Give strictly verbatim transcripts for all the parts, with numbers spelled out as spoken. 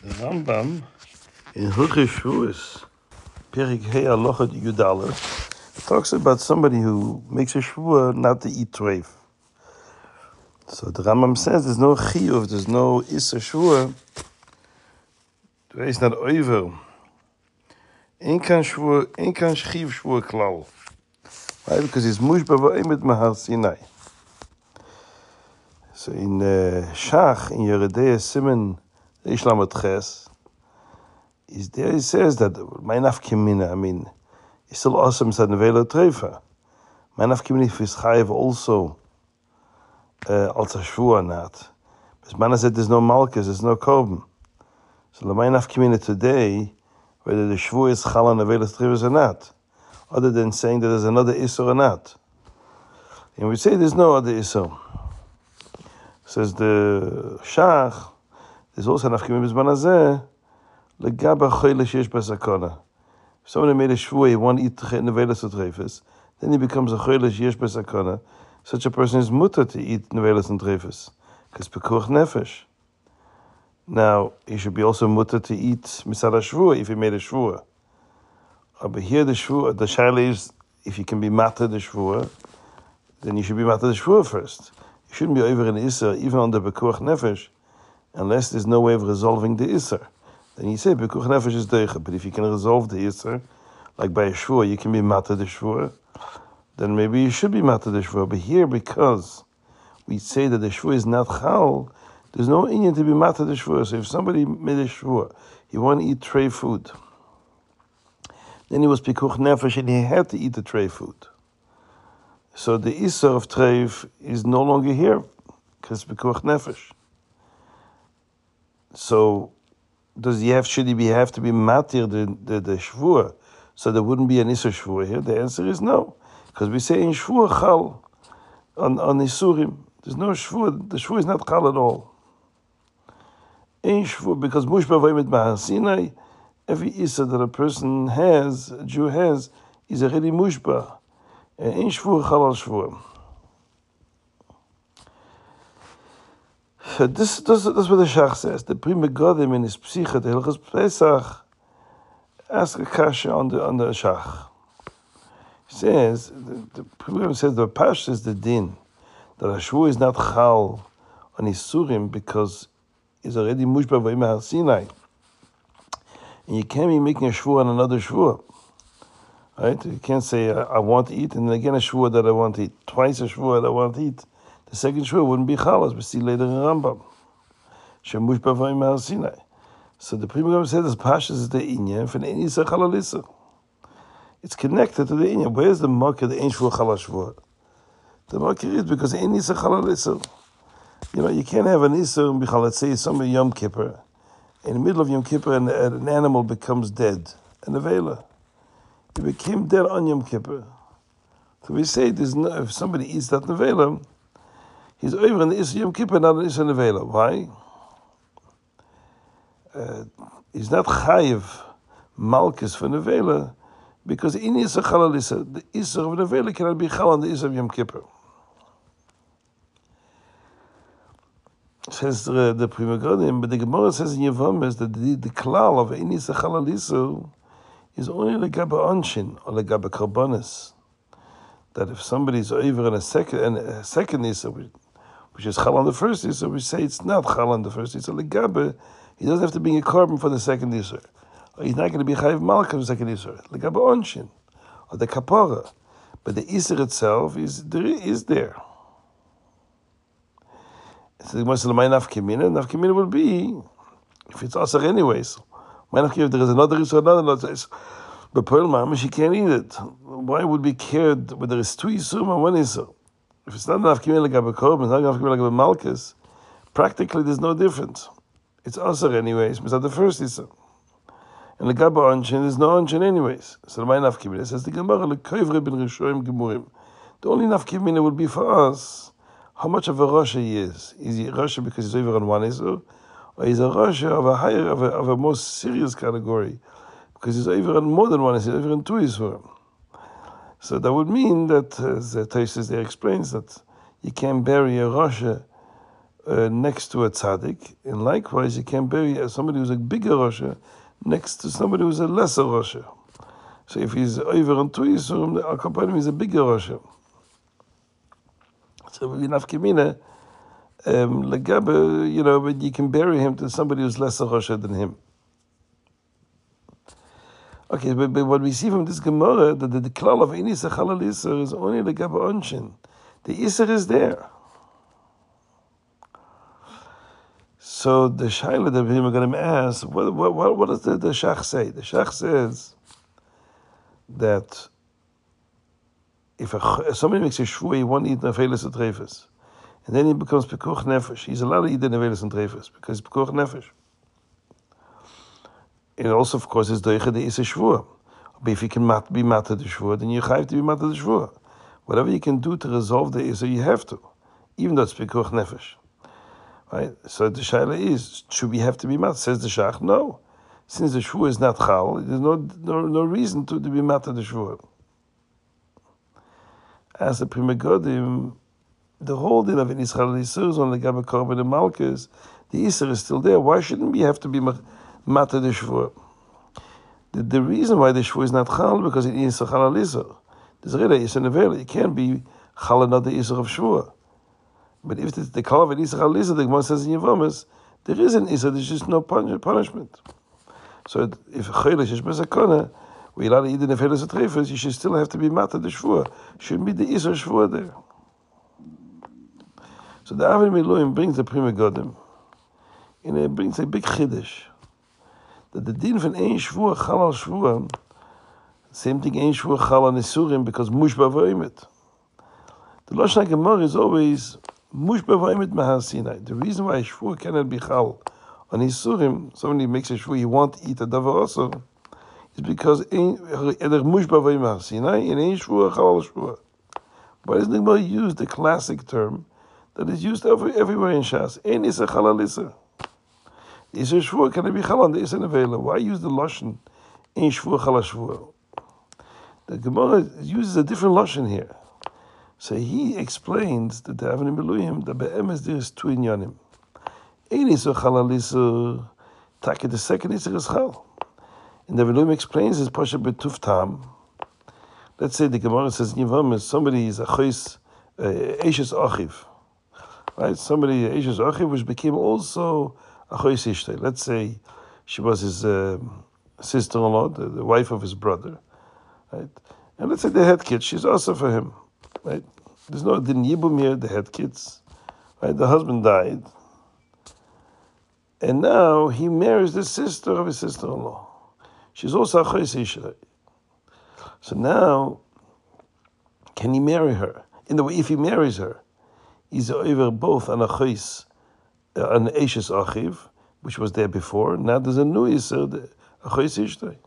The Rambam in Hilchos Shavuos, Perik Hey Halacha Yudalef, talks about somebody who makes a shvua not to eat treif. So the Rambam says there's no chiyuv, there's no issa shvua. It's not over. Ein kan shvua, ein kan chiv shvua klal. Right? Because he's mushba v'emet mahar Sinai. So in uh, Shach, in Yeridei Simen Reish Lamed Ches, is there he says that my nafkimina, I mean, it's still awesome that nevela treifa. My nafkimina is chayiv also uh, als a shvua not. But man said there's no malchus, there's no korban. So the my nafkimina today, whether the shvua is chal on nevela treifa or not, other than saying that there's another isur or not. And we say there's no other isur. Says the Shach, there's also nafkimina b'zman hazeh. Legaba choyle sheyesh b'sakona. If somebody made a shvua, he won't eat nevelas treifas, then he becomes a choyle sheyesh b'sakona. Such a person is mutter to eat nevelas and treifas, because pekuach nefesh. Now he should be also mutter to eat misad shvua if he made a shvua. But here the shvua, the shaila is, if you can be matter the shvua, then you should be matter the shvua first. You shouldn't be over in Isser, even on the pekuach nefesh, unless there's no way of resolving the Isser. Then you say pekuach nefesh is deicha. But if you can resolve the Isser, like by a shvua, you can be matter the shvua, then maybe you should be matter the shvua. But here, because we say that the shvua is not chal, there's no inyan to be matter the shvua. So if somebody made a shvua, he wanted to eat tray food, then he was pekuach nefesh and he had to eat the tray food. So the Isser of treif is no longer here, because pekuach nefesh. So does he have, should he be, have to be matir the, the, the shvua, so there wouldn't be an Isser shvua here? The answer is no, because we say in shvua chal on, on Isurim. There's no shvua, the shvua is not chal at all. In shvua, because mushba v'emet mahar Sinai, every Isser that a person has, a Jew has, is already mushba. In shvua chal al shvua. This, this, that's what the Shach says. The Pri Megadim in his Psicha, the Hilchos Pesach, ask a kasha on the on the Shach. He says, the, the Pri Megadim says the Pash is the din that a shvua is not chal on Isurim because he's already mushba v'imah Sinai, and you can't be making a shvua on another shvua. Right? You can't say, I, I want to eat, and then again a shvua that I want to eat. Twice a shvua that I want to eat. The second shvua wouldn't be chal, as we see later in Rambam. Shemush b'vayim Har Sinai. So the Pri Megadim said this Pashas is the inyan for the Ein Yisra Chal Alisur. It's connected to the inyan. Where's the marker, the Ein Shvua Chal Shvua? The marker is because Ein Yisra Chal Alisur. You know, you can't have an Isur and Bichal. Let's say it's somebody Yom Kippur. In the middle of Yom Kippur, an, an animal becomes dead. An avela. It became dead on Yom Kippur. So we say there's no, if somebody eats that nevela, he's over in the Isser Yom Kippur, not an Isser nevela. Why? Uh, he's not chayiv malchus for nevela because in Isser Chal Alisur, the Isser of nevela cannot be chal on the Isser of Yom Kippur. Says the, the Pri Megadim, but the Gemara says in Yevamos that the, the klal of in Isser Chal Alisur is only legaba anshin or legaba karbonis. That if somebody is over in a second and a second Isser, which is chal on the first Isser, we say it's not chal on the first Isser. Legaba, he doesn't have to bring a carbon for the second Isser. Or he's not going to be chayiv malchus for the second Isser. Legaba anshin or the kapara, but the Isser itself is there. Is there. So the nafkimina, nafkimina will be if it's aser anyways. If there is another Isser, another Isser, but Pearl Mama, she can't eat it. Why would we care whether there is two Isser or one Isser? If it's not enough Kimil Gabba Korban, it's not enough Kimil Gabba Malchus, practically there's no difference. It's Aser anyways, it's not the first Isser. And the Gabba Anshin, there's no Anshin anyways. So the Enough Kimil says the Gemara, the Koivre ben Rishoim Gemurim. The only enough Kimil would be for us how much of a Rasha he is. Is he a Rasha because he's over on one Isser? Or he's a Rasha of a higher, of a, of a more serious category, because he's over on more than one, he's over on two Yisroel. So that would mean that, as uh, Tosfos there explains, that you can't bury a Rasha uh, next to a tzaddik, and likewise you can't bury somebody who's a bigger Rosha next to somebody who's a lesser Rosha. So if he's over on two Yisurim, the Al Kapanim is a bigger Rosha. So we nafkimina, um, legabe, you know, but you can bury him to somebody who's lesser Rosha than him. Okay, but, but what we see from this Gemara, that the, the klal of Ini Sechalal Isser is only legabe Onshin. The Isser is there. So the Shaila that we're going to ask, what, what, what does the, the Shach say? The Shach says that if, a, if somebody makes a shvua, he won't eat nevelis and trefes, and then he becomes pekuach nefesh, he's allowed to eat the nevelis and trefes because it's pekuach nefesh. And also, of course, is doiche the is a shvua. But if you can mat, be matter the shvua, then you have to be matter the shvua. Whatever you can do to resolve the issue, you have to, even though it's pekuach nefesh. Right? So the shaila is, should we have to be mat? Says the Shach, no. Since the shvua is not chal, there's no no, no reason to, to be mat the shvua. As the Pri Megadim, the whole din of Inis Chalal Yisur is on the Gabe Korban and Malkus, the Yisur is still there. Why shouldn't we have to be mat the shvua? The, the reason why the shvua is not chal, because it is a Chalal Yisur. There's really Yisur Nevela. It can't be chal another Yisur of shvua. But if it's the call of an Isra Chalizah, the Gemara says in Yevomis, there is an Isra, there's just no punishment. So if a Chaylish is Bezakona, where you're allowed to eat the Nefeles and Trefes, you should still have to be Mata the Shvua. Shouldn't be the Isra Shvua there. So the Avin Miluim brings the Pri Megadim, and it brings a big Chiddush, that the din von Ein Shvua, Chalal Shvua, same thing Ein Shvua, Chalal Nisurim, because Mushba V'oimet. The Lashon HaGemara is always Mushba V'oimet Mahar Sinai. The reason why a Shvua cannot be Chal on Yisurim, somebody makes a Shvua, he won't eat a Davar also, is because Mushba V'oimet Mahar Sinai, and Ein Shvua, Chalal Shvua. Why doesn't the Gemara use the classic term that is used every, everywhere in Shas? Ein Isser Chalal Isser. Isser Shvua cannot be Chal on the Isser Nevela. Why use the Lashon Ein Shvua, Chalal Shvua? The Gemara uses a different Lashon here. So he explains that the Avnei Miluim, the be'emes there is two inyanim. Ein Isser Chalal Isser, Taka the second Isser is Chal. And the Miluim explains his Pasha B'Tuf Tam. Let's say the Gemara says in Yevamis, somebody is a Chos, Eishes Achiv. Right? Somebody, Eishes Achiv, which became also a Chos Ishtay. Let's say she was his uh, sister-in-law, the, the wife of his brother. Right? And let's say they had kids, she's also for him. Right? There's no din yibum here, they had kids. Right? The husband died. And now he marries the sister of his sister-in-law. She's also a Chos Ishtay. So now, can he marry her? In the way, if he marries her, he's over both an achis, an eishes achiv, which was there before. Now there's a new yisur, a chos ishtay.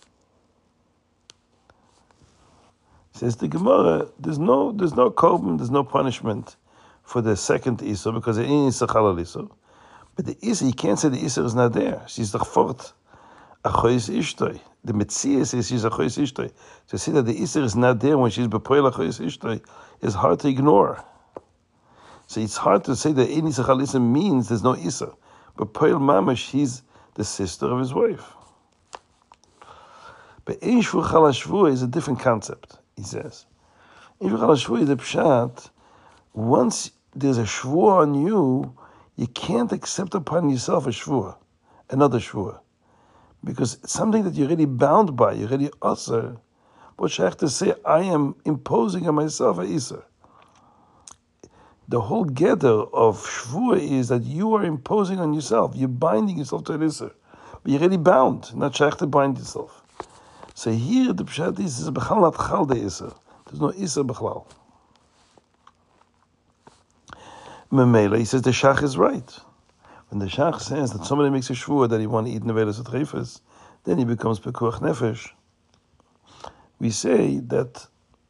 Says the Gemara, there's no, there's no korban, there's no punishment for the second isur because it ain't isur chalal isur. But the isur, you can't say the isur is not there. She's the fort a chos ishtay. The Metziah says she's a Chos Ishtay. To see that the Isser is not there when she's B'Poel a Chos Ishtay is hard to ignore. So it's hard to say that Ein Isser Chal Isser means there's no Isser. But Poel Mamash, she's the sister of his wife. But Ein Shvua Chal HaShvua is a different concept, he says. Ein Shvua Chal HaShvua is a pshat. Once there's a Shvua on you, you can't accept upon yourself a Shvua, another Shvua. Because it's something that you're already bound by, you're already usher. What should I have to say? I am imposing on myself a isser. The whole gather of shvua is that you are imposing on yourself. You're binding yourself to an isser. But you're already bound, not shaykh to bind yourself. So here the pshat is, is b'chal not chal de isser. There's no isser b'chlal. Memela, he says the shach is right. When the Shach says that somebody makes a shvua that he wants to eat neveles u'trefes, then he becomes pekuach nefesh. We say that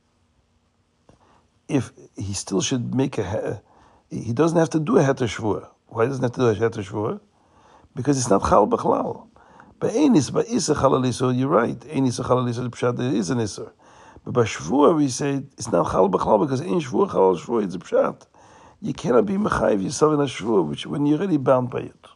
if he still should make a, he doesn't have to do a heter shvua. Why doesn't he have to do a heter shvua? Because it's not chal b'chlal. But ein is by isser chalal isser, you're right. Ein isser chalal isser, the pshat there is an isser. But by shvua we say it's not chal b'chlal because ein shvua chalal shvua is a pshat. you cannot be mechayiv yourself in a shvua which when you're already bound by it.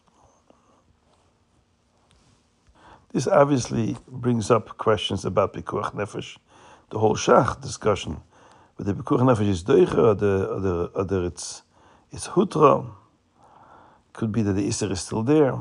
This obviously brings up questions about pikuach nefesh, the whole shach discussion. But the pikuach nefesh is doicha, or the other, other it's it's hutra. Could be that the iser is still there.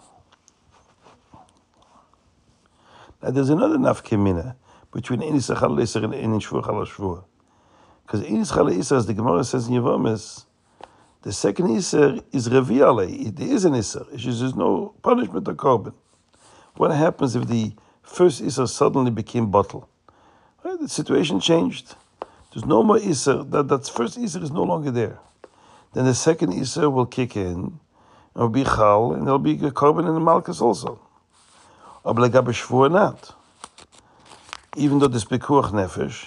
Now there's another nafkemina between inis chal iser and inis shvua chal shvua. Because inis chal iser, as the Gemara says in Yevamis, the second iser is reviale. There is an iser. It's just there's no punishment or korban. What happens if the first iser suddenly became bottle? Right? The situation changed. There's no more iser. That that first iser is no longer there. Then the second iser will kick in. Or be chal, and there'll be a korban in the malchus also. Or b'legabe shvua not. Even though there's pekuach nefesh,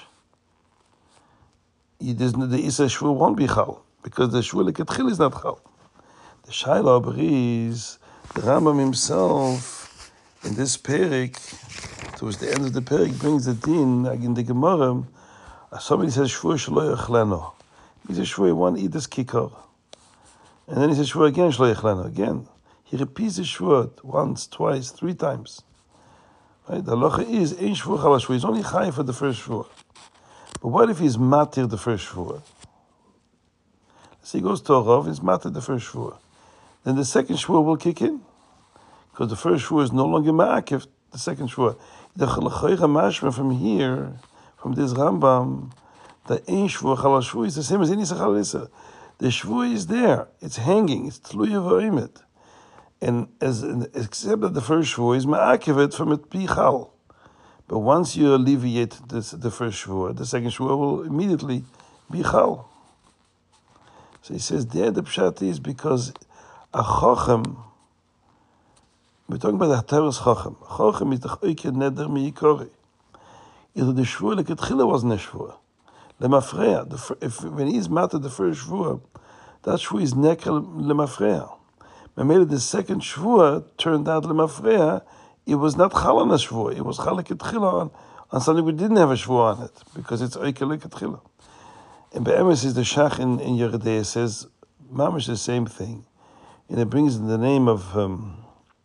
the iser shvua won't be chal, because the shvua lekatchil is not chal. The shaila is the Rambam himself in this perik, towards the end of the perik, brings the din in the Gemara. Somebody says shvua shelo yachleno. He says shvua, he won't eat this kikar. And then he says shvua again, shlo yechleno, again. He repeats the shvua once, twice, three times. Right? The halacha is, ein shvua chal shvua. He's only chayiv for the first shvua. But what if he's matir the first shvua? So he goes to a rav, he's matir the first shvua. Then the second shvua will kick in. Because the first shvua is no longer ma'akiv, the second shvua. The chalachoycha mashma from here, from this Rambam, that ein shvua chal shvua is the same as ein isa chal isa. The shvua is there. It's hanging. It's tluya v'oimet. And as except that the first shvua is ma'akivet from it pichal. But once you alleviate this, the first shvua, the second shvua will immediately be chal. So he says there the pshat is because a chochem, we're talking about the Hataras chochem. Chochem is the choyke neder mi'ikori. Either the shvua lekatchila wasn't a shvua. Lemafreya, if when he's matter the first shvua, that shvua is nekel lemafreya. When made the second shvua turned out lemafreya, it was not chal on a shvua, it was chal lekatchila on, on something we didn't have a shvua on it, because it's oike lekatchila. And Be'emes is the shach in, in Yeridea says, mamish the same thing. And it brings in the name of um,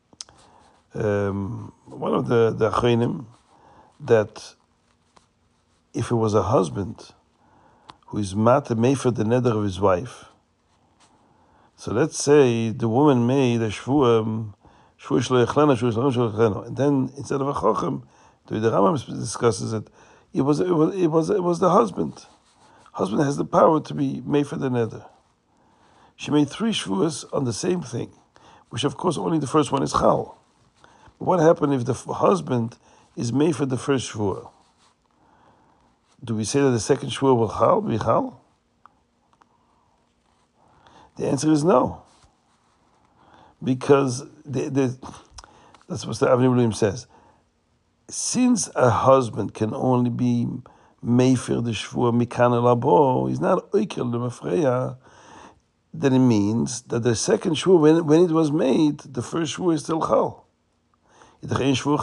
um, one of the, the achronim, that if it was a husband who is mat made for the neder of his wife. So let's say the woman made a shvua, shvua shlo yechleno, shvua shlo yechleno, and then instead of a chochem, the Rambam discusses it. It was it was it was it was the husband. Husband has the power to be made for the neder. She made three shvuas on the same thing, which of course only the first one is chal. But what happened if the husband is made for the first shvua? Do we say that the second shvua will chal, be chal? The answer is no. Because the, the, that's what the Avnei Miluim says. Since a husband can only be mefer the shvua mikan elabo, he's not oikel lemafreya, then it means that the second shvua, when, when it was made, the first shvua is still chal. The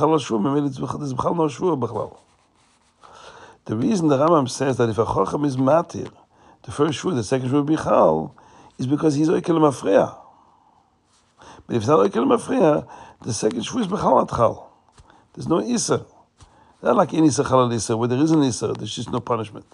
reason the Rambam says that if a chacham is matir, the first shvua, the second shvua will be chal, is because he's oikel lemafreya. But if it's not oikel lemafreya, the second shvua is bechal at chal. There's no iser. Not like any iser chal iser, where there is an iser, there's just no punishment.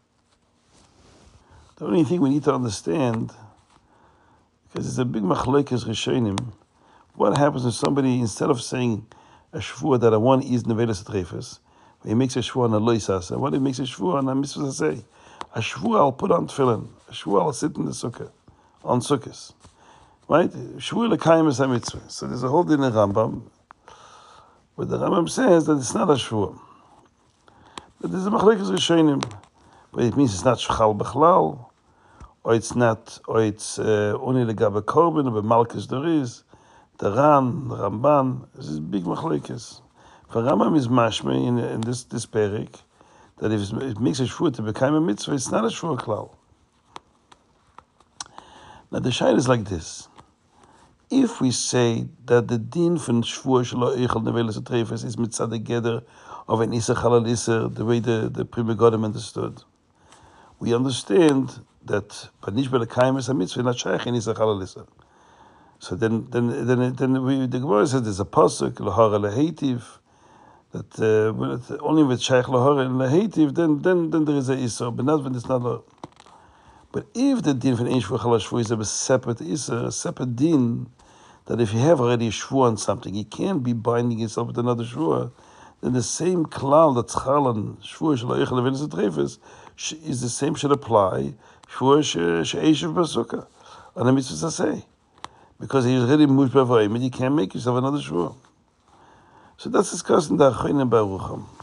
The only thing we need to understand, because it's a big machlekes rishonim, what happens if somebody, instead of saying a shvua that I want is nevelas trefes, he makes a shvua on a loisasa, what he makes a shvua on a mitzvah say, a shvua I'll put on tefillin, a shvua I'll sit in the sukkah, on sukkahs, right? Shvua lekayim is a mitzvah. So there's a whole din in Rambam, where the Rambam says that it's not a shvua. But there's a machlekes rishonim, but it means it's not shchal bechlal, or it's not, or it's only legabe korban, but malchus there is. The Ran, the Ramban, this is big machlekes. For Rambam is mashme in, in this this perik that if it makes a shvua to become a mitzvah, it's not a shvua klal. Now the shayla is like this: if we say that the din from shvua shelo eichel nevelas trefes is mitzad geder of an iser chalal iser, the way the the Pri Megadim understood, we understand that but nicht bei der Kaim is a mitzvah, not shaykh in Isach Halalisa. So then, then, then, then we, the Gemara says there's a pasuk lahara lehetiv that uh, when it, only with shaykh lahara and lehetiv, then then then there is a isur, but not when it's not. A, but if the din from ein shvur chalash shvur is a separate isur, a separate din, that if you have already a shvur on something, you can't be binding yourself with another shvur. Then the same klal that chalan shvur shelo eichel levenis atrefes is the same should apply shvur she'eshev basukah on a mitzvah say. Because he's already moved by and you can't make yourself another shvur. So that's discussed in the Achronim Barucham.